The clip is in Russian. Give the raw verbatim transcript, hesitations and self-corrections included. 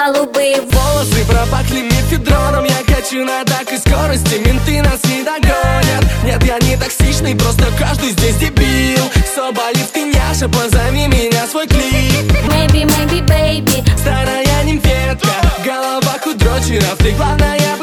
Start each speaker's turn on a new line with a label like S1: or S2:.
S1: голубые
S2: волосы пропахли мефедроном. Я качу на такой скорости, менты нас не догонят. Нет, я не токсичный, просто каждый здесь дебил. Соболев, ты няша, позови меня свой клип.
S1: Maybe, maybe, baby.
S2: Старая нимфетка, голова худрочеров, ты главная